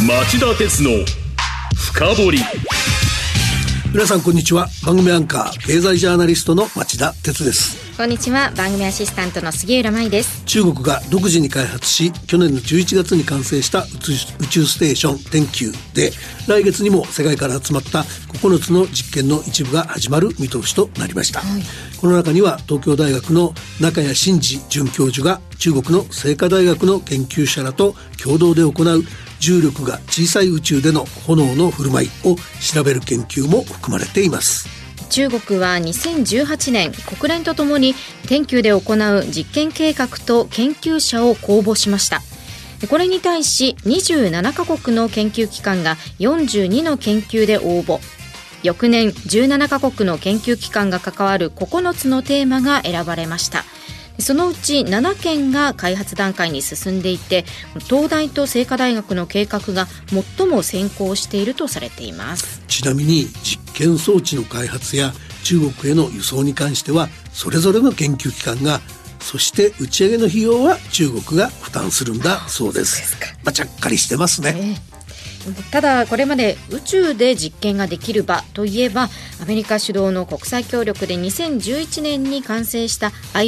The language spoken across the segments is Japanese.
町田鉄の深掘り。 皆さんこんにちは。番組アンカー経済ジャーナリストの町田鉄です。 こんにちは。番組アシスタントの杉浦舞です。 中国が独自に開発し去年の11月に完成した宇宙ステーション天宮で、来月にも世界から集まった9つの実験の一部が始まる見通しとなりました、この中には東京大学の中谷真嗣准教授が中国の清華大学の研究者らと共同で行う重力が小さい宇宙での炎の振る舞いを調べる研究も含まれています。 中国は2018年国連とともに天宮で行う実験計画と研究者を公募しました。これに対し27カ国の研究機関が42の研究で応募。翌年17カ国の研究機関が関わる9つのテーマが選ばれました。そのうち7件が開発段階に進んでいて、東大と清華大学の計画が最も先行しているとされています。 ちなみに実験装置の開発や中国への輸送に関してはそれぞれの研究機関が、そして打ち上げの費用は中国が負担するんだそうです。ちゃっかりしてますね。 ただこれまで宇宙で実験ができる場といえば、アメリカ主導の国際協力で2011年に完成した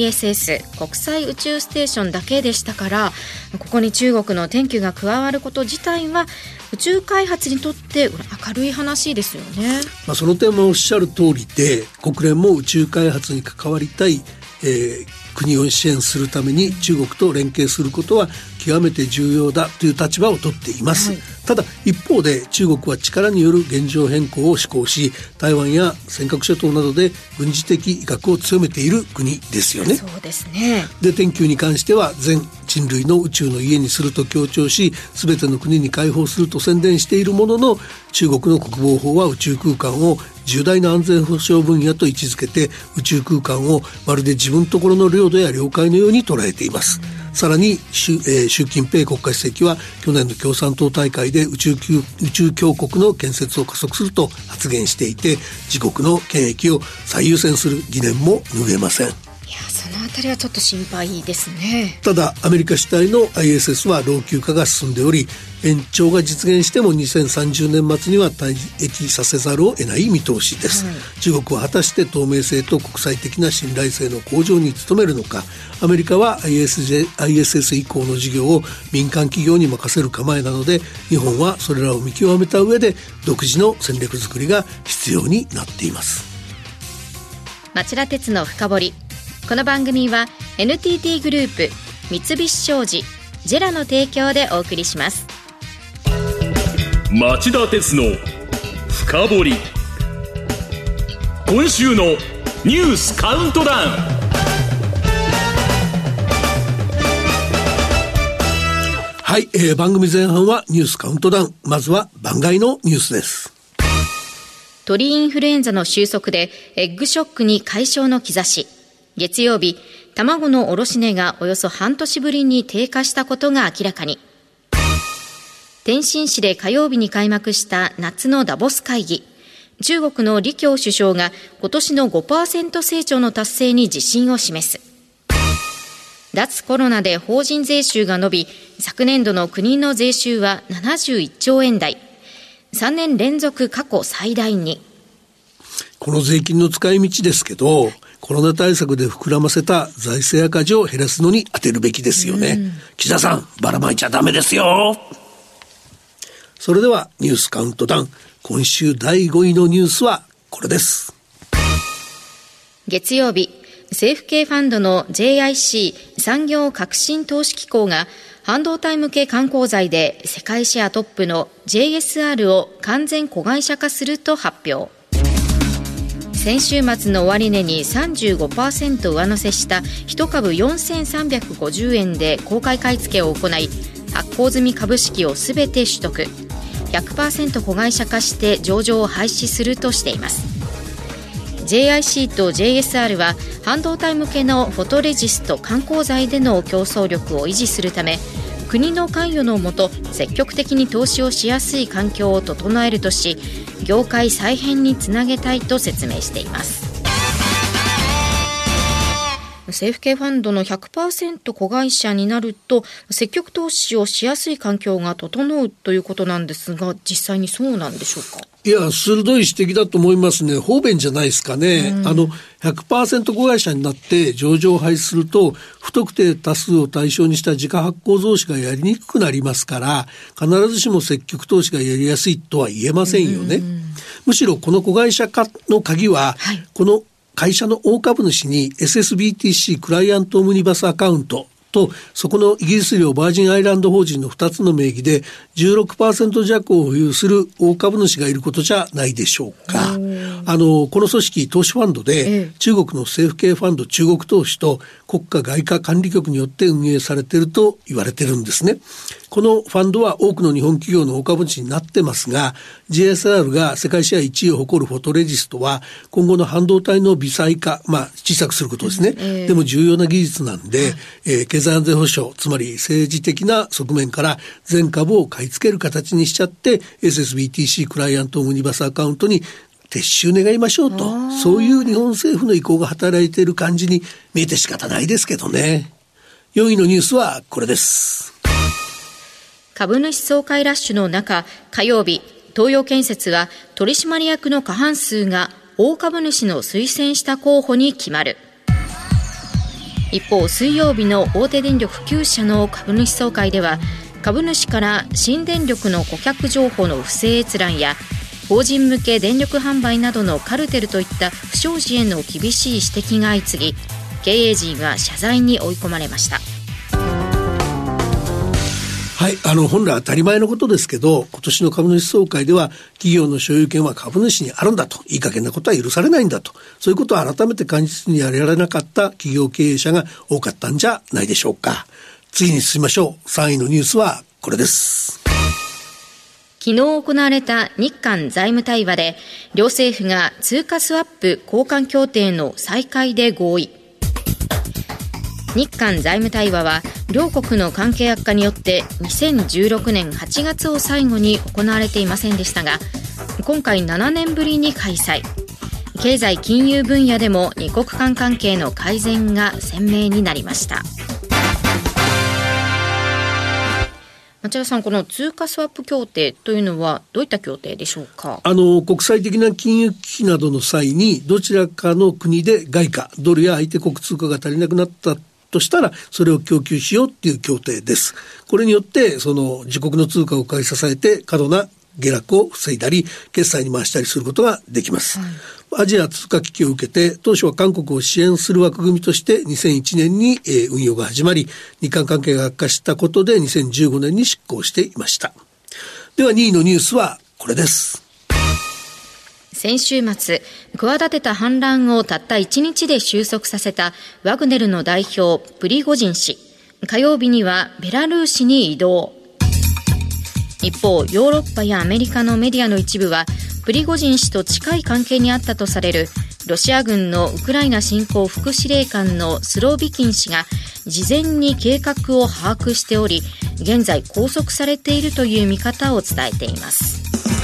ISS 国際宇宙ステーションだけでしたから、ここに中国の天宮が加わること自体は宇宙開発にとって明るい話ですよね。 その点もおっしゃる通りで、国連も宇宙開発に関わりたい、国を支援するために中国と連携することは極めて重要だという立場を取っています、ただ一方で中国は力による現状変更を志向し、台湾や尖閣諸島などで軍事的威嚇を強めている国ですよね。 そうですね。 で、天宮に関しては全人類の宇宙の家にすると強調し、全ての国に開放すると宣伝しているものの、中国の国防法は宇宙空間を重大な安全保障分野と位置づけて、宇宙空間をまるで自分のところの領土や領海のように捉えています。さらに習近平国家主席は去年の共産党大会で宇宙強国の建設を加速すると発言していて、自国の権益を最優先する疑念も拭えません。 そのあたりはちょっと心配ですね。 ただアメリカ主体の ISS は老朽化が進んでおり、延長が実現しても2030年末には退役させざるを得ない見通しです、中国は果たして透明性と国際的な信頼性の向上に努めるのか。アメリカは ISS 以降の事業を民間企業に任せる構えなので、日本はそれらを見極めた上で独自の戦略作りが必要になっています。 町田鉄の深掘り。この番組は NTT グループ、三菱商事、ジェラの提供でお送りします。 町田鉄の深掘り。今週のニュースカウントダウン。 はい、番組前半はニュースカウントダウン。まずは番外のニュースです。 鳥インフルエンザの収束でエッグショックに解消の兆し。月曜日、卵の卸値がおよそ半年ぶりに低下したことが明らかに。天津市で火曜日に開幕した夏のダボス会議。中国の李強首相が今年の 5% 成長の達成に自信を示す。脱コロナで法人税収が伸び、昨年度の国の税収は71兆円台。3年連続過去最大に。 この税金の使い道ですけど、コロナ対策で膨らませた財政赤字を減らすのに当てるべきですよね。岸田さん、ばらまいちゃダメですよ。それではニュースカウントダウン。今週第5位のニュースはこれです。 月曜日、政府系ファンドの JIC 産業革新投資機構が半導体向け慣行材で世界シェアトップの JSR を完全子会社化すると発表。先週末の終値に 35% 上乗せした1株4350円で公開買い付けを行い、発行済み株式をすべて取得、100% 子会社化して上場を廃止するとしています。JIC と JSR は半導体向けのフォトレジスト慣行材での競争力を維持するため、国の関与のもと積極的に投資をしやすい環境を整えるとし、業界再編につなげたいと説明しています。 政府系ファンドの 100% 子会社になると積極投資をしやすい環境が整うということなんですが、実際にそうなんでしょうか。 いや、鋭い指摘だと思いますね。方便じゃないですかね。100% 子会社になって上場を廃止すると、不特定多数を対象にした自家発行増資がやりにくくなりますから、必ずしも積極投資がやりやすいとは言えませんよね。むしろこの子会社化の鍵は、この会社の大株主に SSBTC クライアントオムニバスアカウントと、そこのイギリス領バージンアイランド法人の2つの名義で 16% 弱を保有する大株主がいることじゃないでしょうか。この組織投資ファンドで、中国の政府系ファンド中国投資と国家外貨管理局によって運営されていると言われているんですね。このファンドは多くの日本企業の大株主になってますが、 JSR が世界シェア1位を誇るフォトレジストは今後の半導体の微細化、小さくすることですね、でも重要な技術なんで、経済安全保障、つまり政治的な側面から全株を買い付ける形にしちゃって SSBTC クライアントオムニバスアカウントに撤収願いましょうと、そういう日本政府の意向が働いている感じに見えて仕方ないですけどね。4位のニュースはこれです。 株主総会ラッシュの中、火曜日、東洋建設は取締役の過半数が大株主の推薦した候補に決まる。一方、水曜日の大手電力9社の株主総会では、株主から新電力の顧客情報の不正閲覧や法人向け電力販売などのカルテルといった不祥事への厳しい指摘が相次ぎ、経営陣は謝罪に追い込まれました。 はい、本来当たり前のことですけど、今年の株主総会では企業の所有権は株主にあるんだと、いい加減なことは許されないんだと、そういうことを改めて感じずにやられなかった企業経営者が多かったんじゃないでしょうか。次に進みましょう。3位のニュースはこれです。 昨日行われた日韓財務対話で、両政府が通貨スワップ交換協定の再開で合意。日韓財務対話は両国の関係悪化によって2016年8月を最後に行われていませんでしたが、今回7年ぶりに開催。経済金融分野でも二国間関係の改善が鮮明になりました。町田さん、この通貨スワップ協定というのはどういった協定でしょうか。 国際的な金融危機などの際にどちらかの国で外貨ドルや相手国通貨が足りなくなったとしたら、それを供給しようっていう協定です。これによってその自国の通貨を買い支えて過度な下落を防いだり決済に回したりすることができます、アジア通貨危機を受けて当初は韓国を支援する枠組みとして2001年に運用が始まり、日韓関係が悪化したことで2015年に執行していました。では2位のニュースはこれです。 先週末、企てた反乱をたった1日で収束させたワグネルの代表プリゴジン氏、火曜日にはベラルーシに移動。一方、ヨーロッパやアメリカのメディアの一部はプリゴジン氏と近い関係にあったとされるロシア軍のウクライナ侵攻副司令官のスロビキン氏が事前に計画を把握しており、現在拘束されているという見方を伝えています。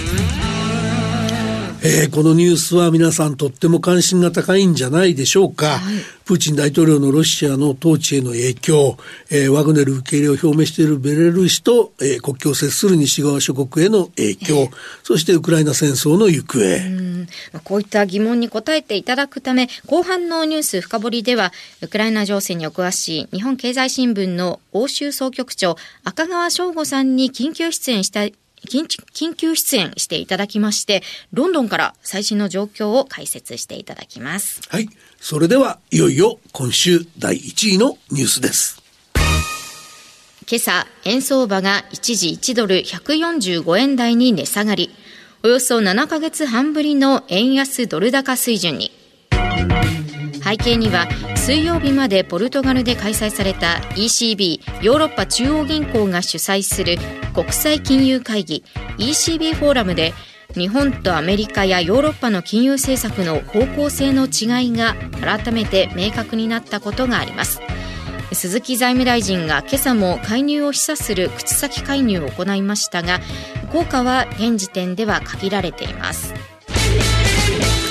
このニュースは皆さんとっても関心が高いんじゃないでしょうか、プーチン大統領のロシアの統治への影響、ワグネル受け入れを表明しているベラルーシと、国境を接する西側諸国への影響、そしてウクライナ戦争の行方、 こういった疑問に答えていただくため、後半のニュース深掘りではウクライナ情勢にお詳しい日本経済新聞の欧州総局長赤川翔吾さんに緊急出演していただきまして、ロンドンから最新の状況を解説していただきます。 はい、それではいよいよ今週第1位のニュースです。 今朝、円相場が一時1ドル145円台に値下がり、およそ7ヶ月半ぶりの円安ドル高水準に。背景には水曜日までポルトガルで開催された ECB ヨーロッパ中央銀行が主催する国際金融会議 ECB フォーラムで、日本とアメリカやヨーロッパの金融政策の方向性の違いが改めて明確になったことがあります。鈴木財務大臣が今朝も介入を示唆する口先介入を行いましたが、効果は現時点では限られています。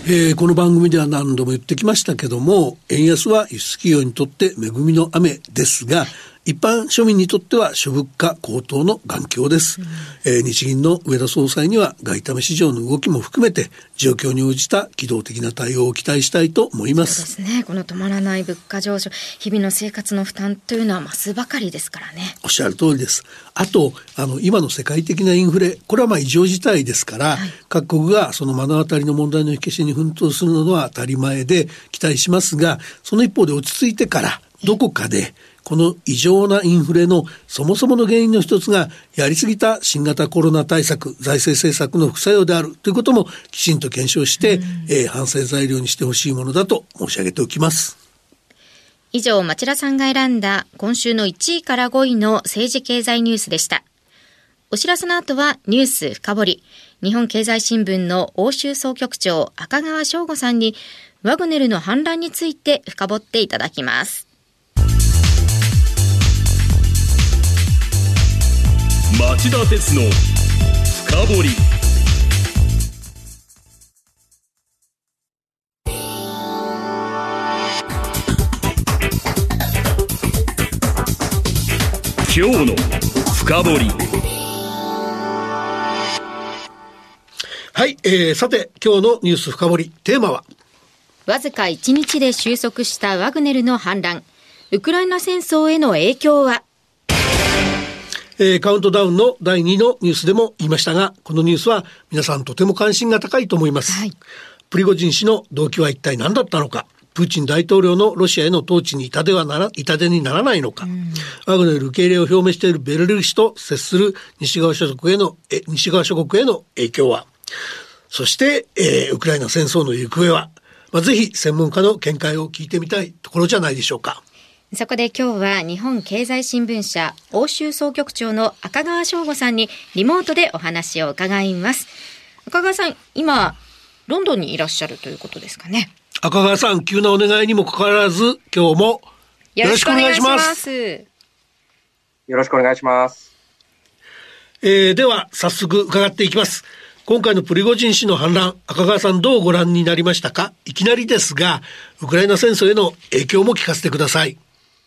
この番組では何度も言ってきましたけども、円安は輸出企業にとって恵みの雨ですが、一般庶民にとっては諸物価高騰の眼鏡です。日銀の植田総裁には外為市場の動きも含めて状況に応じた機動的な対応を期待したいと思います。 そうですね。この止まらない物価上昇、日々の生活の負担というのは増すばかりですからね。 おっしゃる通りです。あと今の世界的なインフレ、これは異常事態ですから、各国がその目の当たりの問題の火消しに奮闘するのは当たり前で期待しますが、その一方で落ち着いてからどこかでこの異常なインフレのそもそもの原因の一つがやりすぎた新型コロナ対策、財政政策の副作用であるということもきちんと検証して、反省材料にしてほしいものだと申し上げておきます。 以上、町田さんが選んだ今週の1位から5位の政治経済ニュースでした。お知らせの後はニュース深掘り。日本経済新聞の欧州総局長赤川翔吾さんにワグネルの反乱について深掘っていただきます。 町田鉄の深掘り。今日の深掘り。 はい、さて今日のニュース深掘り、テーマはわずか1日で収束したワグネルの反乱、ウクライナ戦争への影響は。 カウントダウンの第2のニュースでも言いましたが、このニュースは皆さんとても関心が高いと思います。プリゴジン氏の動機は一体何だったのか、プーチン大統領のロシアへの統治に痛手にならないのか、ワグネル受け入れを表明しているベラルーシと接する西側諸国への影響は、そして、ウクライナ戦争の行方は、ぜひ専門家の見解を聞いてみたいところじゃないでしょうか。 そこで今日は日本経済新聞社欧州総局長の赤川翔吾さんにリモートでお話を伺います。赤川さん、今ロンドンにいらっしゃるということですかね。 赤川さん、急なお願いにもかかわらず今日もよろしくお願いします。 よろしくお願いします。 では早速伺っていきます。今回のプリゴジン氏の反乱、赤川さんどうご覧になりましたか。いきなりですがウクライナ戦争への影響も聞かせてください。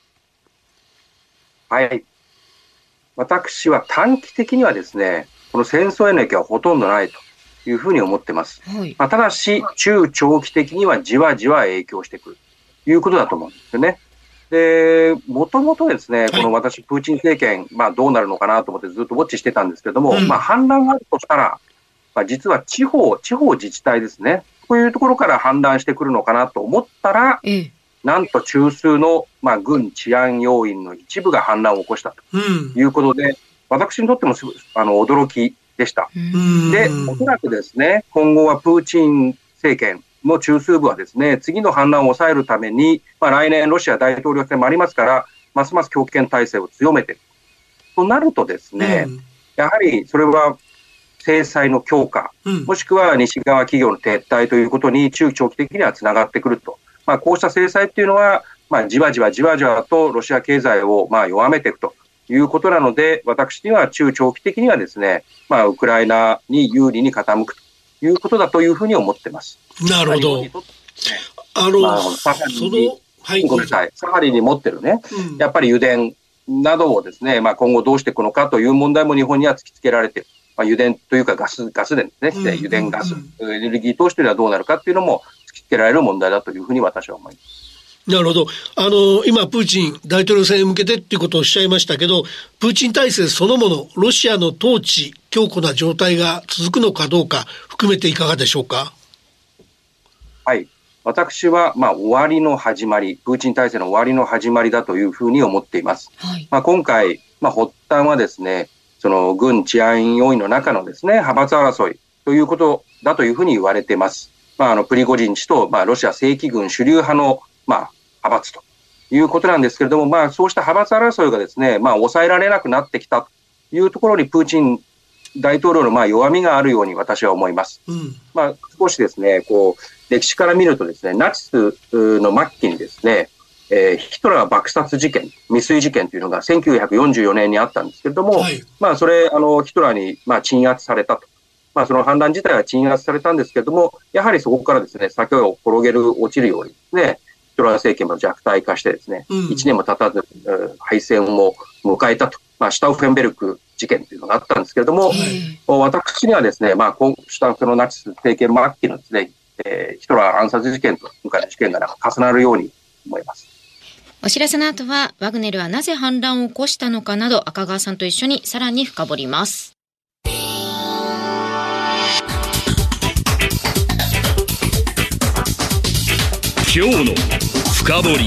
はい、私は短期的にはですね、この戦争への影響はほとんどないというふうに思ってます。ただし中長期的にはじわじわ影響してくるということだと思うんですよね。で、もともとですね、この私プーチン政権、どうなるのかなと思ってずっとウォッチしてたんですけれども、反乱があるとしたら、実は地方自治体ですね、こういうところから反乱してくるのかなと思ったら、なんと中枢の、軍治安要員の一部が反乱を起こしたということで、私にとっても驚きでした。で、おそらくですね、今後はプーチン政権の中枢部はですね、次の反乱を抑えるために、来年ロシア大統領選もありますから、ますます強権体制を強めているとなるとですね、やはりそれは制裁の強化、もしくは西側企業の撤退ということに中長期的にはつながってくると。こうした制裁っていうのは、じわじわとロシア経済を弱めていくということなので、私には中長期的にはですね、ウクライナに有利に傾くということだというふうに思ってます。 なるほど。 サハリンに持ってるね、やっぱり油田などをですね、今後どうしていくのかという問題も日本には突きつけられている。油田というかガス田ですね、油田ガス、エネルギー投資というのはどうなるかというのも突きつけられる問題だというふうに私は思います。 なるほど。今プーチン大統領選へ向けてっていうことをおっしゃいましたけど、プーチン体制そのもの、ロシアの統治強固な状態が続くのかどうか含めていかがでしょうか。 はい、私は終わりの始まり、プーチン体制の終わりの始まりだというふうに思っています。今回、発端はですね、その軍治安要員の中のですね、派閥争いということだというふうに言われています。プリゴジン氏と、ロシア正規軍主流派の、派閥ということなんですけれども、そうした派閥争いがですね、抑えられなくなってきたというところにプーチン大統領の弱みがあるように私は思います。少しですね、歴史から見るとですね、ナチスの末期にですね、ヒトラー爆殺事件、未遂事件というのが1944年にあったんですけれども、それヒトラーに鎮圧されたとその反乱自体は鎮圧されたんですけれども、やはりそこからですね、坂を落ちるようにですね、ヒトラー政権も弱体化してですね、1年も経たず、敗戦を迎えたと、シュタウフェンベルク事件というのがあったんですけれども、私にはですね、シュタウフェのナチス政権末期のですね、ヒトラー暗殺事件と今回の事件が重なるように思います。 お知らせの後は、ワグネルはなぜ反乱を起こしたのかなど、赤川さんと一緒にさらに深掘ります。 今日の深掘り。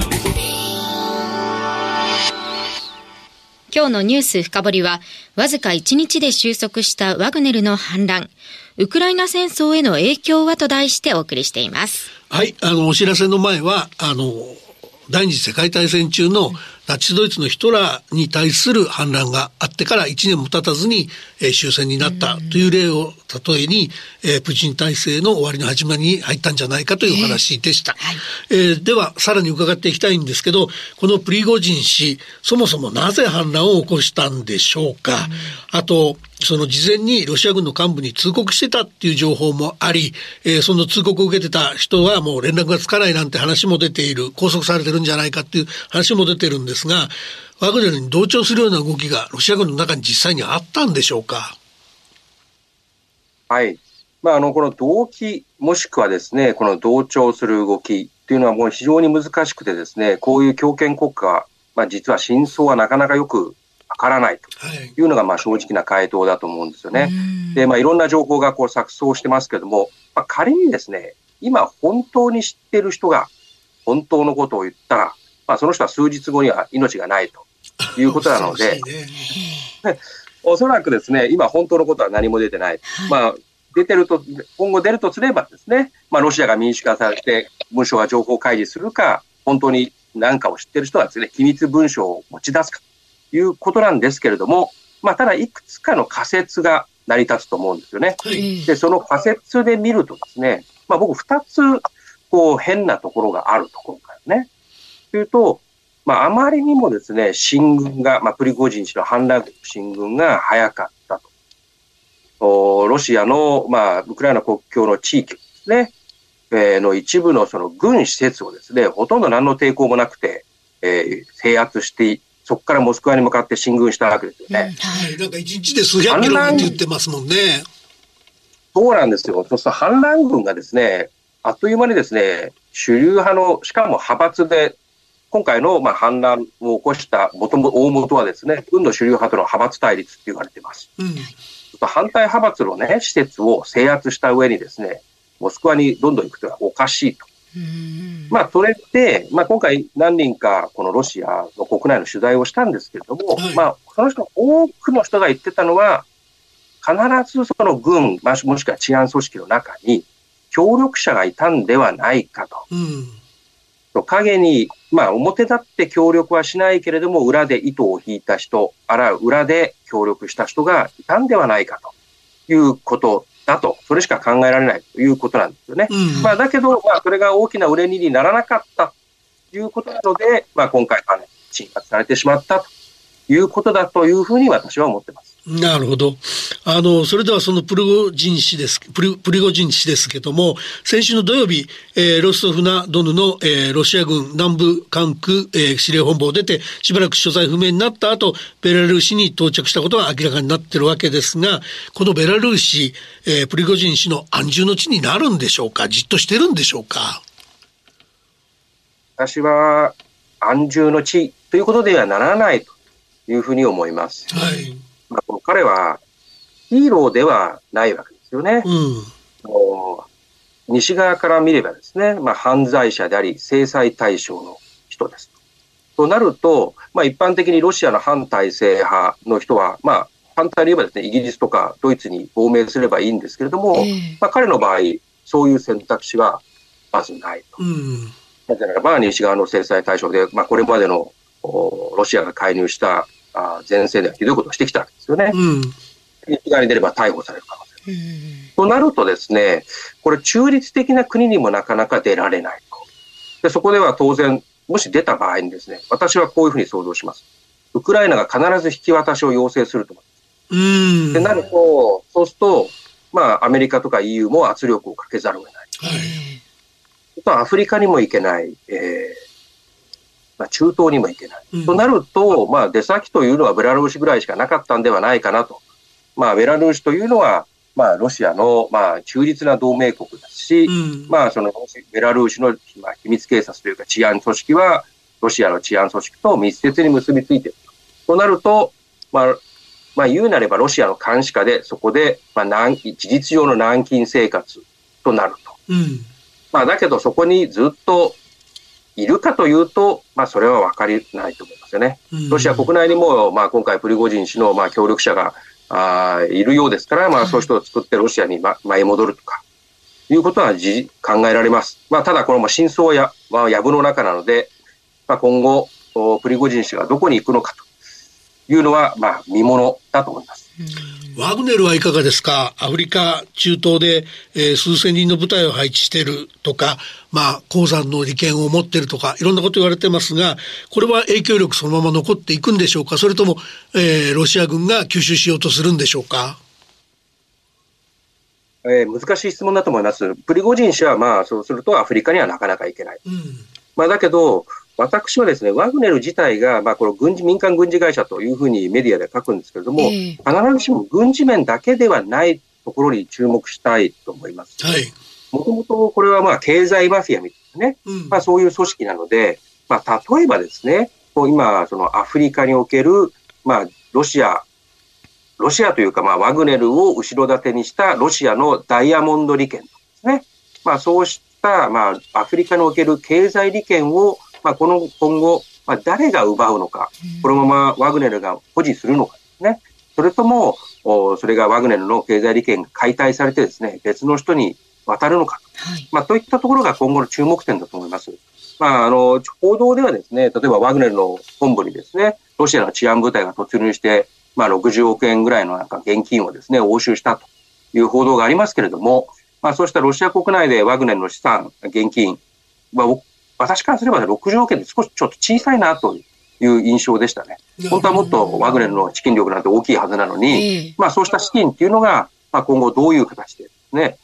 今日のニュース深掘りは、わずか1日で収束したワグネルの反乱、ウクライナ戦争への影響はと題してお送りしています。 はい、お知らせの前は第二次世界大戦中のナチスドイツのヒトラーに対する反乱があってから1年も経たずに、終戦になったという例を例えに、プーチン体制の終わりの始まりに入ったんじゃないかというお話でした。ではさらに伺っていきたいんですけど、このプリゴジン氏、そもそもなぜ反乱を起こしたんでしょうか。あとその事前にロシア軍の幹部に通告してたっていう情報もあり、その通告を受けてた人はもう連絡がつかないなんて話も出ている、拘束されてるんじゃないかっていう話も出てるんですが、ワグネルに同調するような動きがロシア軍の中に実際にあったんでしょうか。 はい。この動機もしくはですね、この同調する動きっていうのはもう非常に難しくてですね、こういう強権国家は、実は真相はなかなかよくわからないというのが正直な回答だと思うんですよね。で、いろんな情報が錯綜してますけども、仮にですね、今本当に知っている人が本当のことを言ったら、その人は数日後には命がないということなので、おそらくですね、今本当のことは何も出てない。出てると、今後出るとすればですね、ロシアが民主化されて文書が情報開示するか、本当に何かを知っている人はですね、機密文書を持ち出すかということなんですけれども、ただいくつかの仮説が成り立つと思うんですよね。で、その仮説で見るとですね、僕2つ変なところがあると今回ね。というと、あまりにもですね、進軍が、プリゴジン氏の反乱軍の進軍が早かったと。ロシアの、ウクライナ国境の地域ですね、の一部のその軍施設をですね、ほとんど何の抵抗もなくて、制圧して、そこからモスクワに向かって進軍したわけですよね。 なんか一日で数百キロって言ってますもんね。 そうなんですよ。そうすると反乱軍がですね、あっという間にですね、主流派の、しかも派閥で、今回の反乱を起こした大元はですね、軍の主流派との派閥対立って言われています。反対派閥のね、施設を制圧した上にですね、モスクワにどんどん行くというのはおかしいと。それで、今回何人かこのロシアの国内の取材をしたんですけれども、その人、多くの人が言ってたのは、必ずその軍、もしくは治安組織の中に協力者がいたんではないかと。影に、表立って協力はしないけれども、裏で糸を引いた人、裏で協力した人がいたんではないかということだと、それしか考えられないということなんですよね。だけど、それが大きな裏切りにならなかったということなので、今回、鎮圧されてしまったということだというふうに私は思っています。 なるほど。それではそのプリゴジン氏ですけども、先週の土曜日、ロストフナドヌの、ロシア軍南部管区、司令本部を出てしばらく所在不明になった後、ベラルーシに到着したことが明らかになっているわけですが、このベラルーシ、プリゴジン氏の安住の地になるんでしょうか。じっとしてるんでしょうか。 私は安住の地ということではならないというふうに思います。彼はヒーローではないわけですよね。西側から見ればですね、犯罪者であり制裁対象の人です。となると、一般的にロシアの反体制派の人は、反対に言えばですね、イギリスとかドイツに亡命すればいいんですけれども、彼の場合、そういう選択肢はまずないと。なぜならば、西側の制裁対象で、これまでのロシアが介入した前線ではひどいことをしてきたわけですよね。西側に出れば逮捕される可能性。となるとですね、これ中立的な国にもなかなか出られないと。で、そこでは当然、もし出た場合にですね、私はこういうふうに想像します。ウクライナが必ず引き渡しを要請すると思います。ってなると、そうすると、 アメリカとか EU も圧力をかけざるを得ない。アフリカにも行けない、中東にも行けない。となると、出先というのはベラルーシぐらいしかなかったんではないかなと。ベラルーシというのは、ロシアの、中立な同盟国だし、そのベラルーシの、秘密警察というか治安組織は、ロシアの治安組織と密接に結びついている。となると、言うなればロシアの監視下で、そこで、事実上の軟禁生活となると。だけど、そこにずっといるかというと、それは分かりないと思いますよね。ロシア国内にも、今回プリゴジン氏の、協力者がいるようですから、そういう人を作ってロシアに舞い戻るとか、いうことは考えられます。ただ、これも真相や、藪の中なので、今後、プリゴジン氏がどこに行くのかというのは、見ものだと思います。 ワグネルはいかがですか。アフリカ、中東で、数千人の部隊を配置しているとか、鉱山の利権を持っているとか、いろんなこと言われてますが、これは影響力そのまま残っていくんでしょうか。それとも、ロシア軍が吸収しようとするんでしょうか。 難しい質問だと思います。プリゴジン氏は、そうするとアフリカにはなかなか行けない。だけど、私はですね、ワグネル自体が、この民間軍事会社というふうにメディアで書くんですけれども、必ずしも軍事面だけではないところに注目したいと思います。もともとこれは経済マフィアみたいなね、そういう組織なので、例えばですね、今、そのアフリカにおける、ロシアというか、ワグネルを後ろ盾にしたロシアのダイヤモンド利権ですね。そうした、アフリカにおける経済利権を、今後、誰が奪うのか、このままワグネルが保持するのかですね。それとも、それがワグネルの経済利権が解体されてですね、別の人に渡るのか。といったところが今後の注目点だと思います。報道ではですね、例えばワグネルの本部にですね、ロシアの治安部隊が突入して、60億円ぐらいの現金をですね、押収したという報道がありますけれども、そうしたロシア国内でワグネルの資産、現金は、私からすれば60億円で少しちょっと小さいなという印象でしたね。本当はもっとワグネルの資金力なんて大きいはずなのに、そうした資金っていうのが、今後どういう形でですね、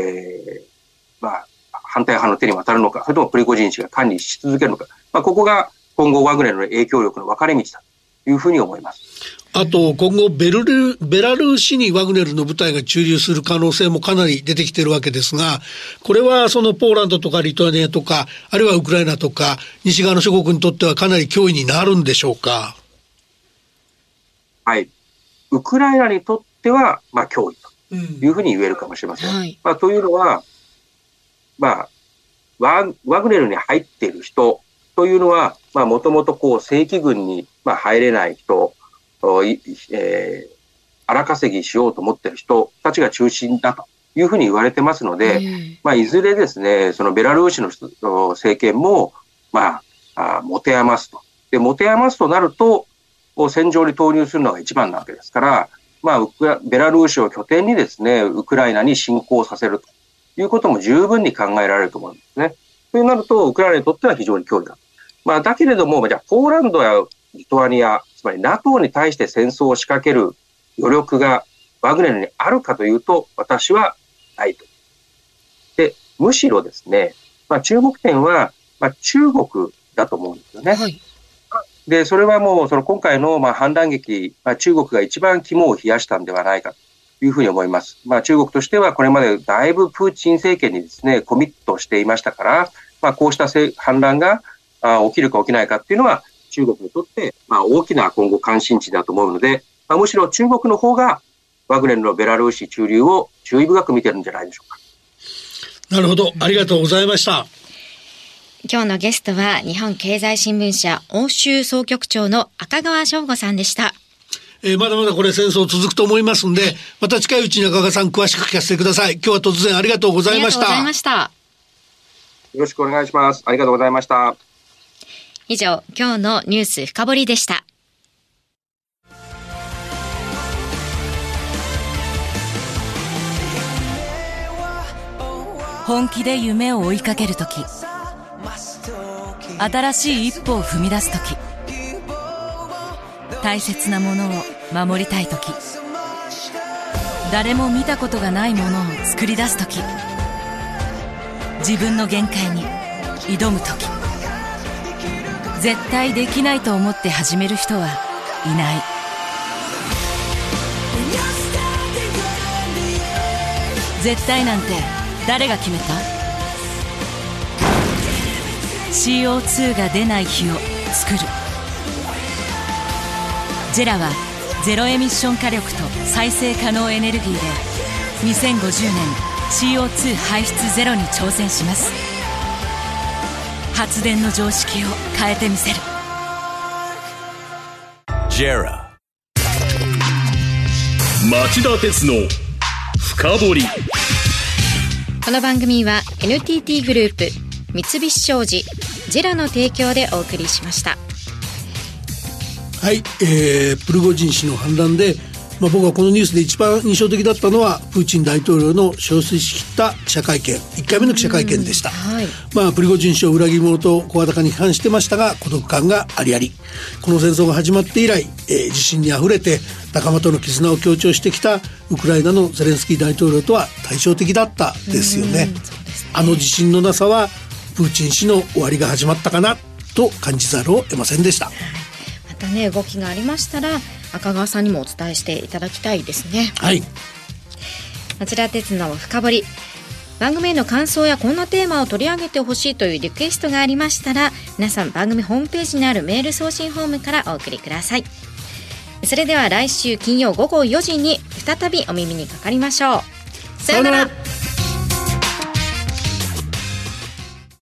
反対派の手に渡るのか、それともプリゴジン氏が管理し続けるのか、ここが今後ワグネルの影響力の分かれ道だというふうに思います。 あと今後ベラルーシにワグネルの部隊が駐留する可能性もかなり出てきているわけですが、これはそのポーランドとかリトアニアとか、あるいはウクライナとか西側の諸国にとってはかなり脅威になるんでしょうか。 ウクライナにとっては脅威というふうに言えるかもしれません。というのは、ワグネルに入っている人というのは、もともと正規軍に入れない人、荒稼ぎしようと思っている人たちが中心だというふうに言われてますので、いずれですね、そのベラルーシの政権も、持て余すと。で、持て余すとなると、戦場に投入するのが一番なわけですから、ベラルーシを拠点にですね、ウクライナに侵攻させるということも十分に考えられると思うんですね。となると、ウクライナにとっては非常に脅威だ。だけれども、じゃあ、ポーランドやリトアニア、つまり NATO に対して戦争を仕掛ける余力がワグネルにあるかというと、私はないと。で、むしろですね、注目点は、中国だと思うんですよね。で、それはもう、今回の反乱劇、中国が一番肝を冷やしたんではないかというふうに思います。中国としてはこれまでだいぶプーチン政権にですね、コミットしていましたから、こうした反乱が起きるか起きないかっていうのは、中国にとって、大きな今後関心事だと思うので、むしろ中国の方がワグネルのベラルーシ駐留を注意深く見てるんじゃないでしょうか。 なるほど、ありがとうございました。 今日のゲストは日本経済新聞社欧州総局長の赤川翔吾さんでした。 まだまだこれ戦争続くと思いますんで、また近いうちに赤川さん詳しく聞かせてください。今日は突然ありがとうございました。 ありがとうございました。 よろしくお願いします。ありがとうございました。 以上、今日のニュース深掘りでした。 本気で夢を追いかけるとき、新しい一歩を踏み出すとき、大切なものを守りたいとき、 誰も見たことがないものを作り出すとき、自分の限界に挑むとき、絶対できないと思って始める人はいない。絶対なんて誰が決めた？ CO2 が出ない日を作る。ジェラはゼロエミッション火力と再生可能エネルギーで2050年 CO2 排出ゼロに挑戦します。発電の常識を変えてみせる。 ジェラ町田鉄の深掘り。 この番組は NTT グループ、三菱商事、ジェラの提供でお送りしました。 はい、プリゴジン氏の反乱で、僕はこのニュースで一番印象的だったのはプーチン大統領の憔悴しきった記者会見、1回目の記者会見でした。はい、プリゴジン氏を裏切り者と声高に批判してましたが、孤独感がありあり。この戦争が始まって以来、自信にあふれて仲間との絆を強調してきたウクライナのゼレンスキー大統領とは対照的だったですよね。そうですね。あの自信のなさはプーチン氏の終わりが始まったかなと感じざるを得ませんでした。 またね、動きがありましたら赤川さんにもお伝えしていただきたいですね。 はい。 町田鉄の深掘り、番組への感想やこんなテーマを取り上げてほしいというリクエストがありましたら、皆さん番組ホームページにあるメール送信フォームからお送りください。それでは来週金曜午後4時に再びお耳にかかりましょう。さよなら。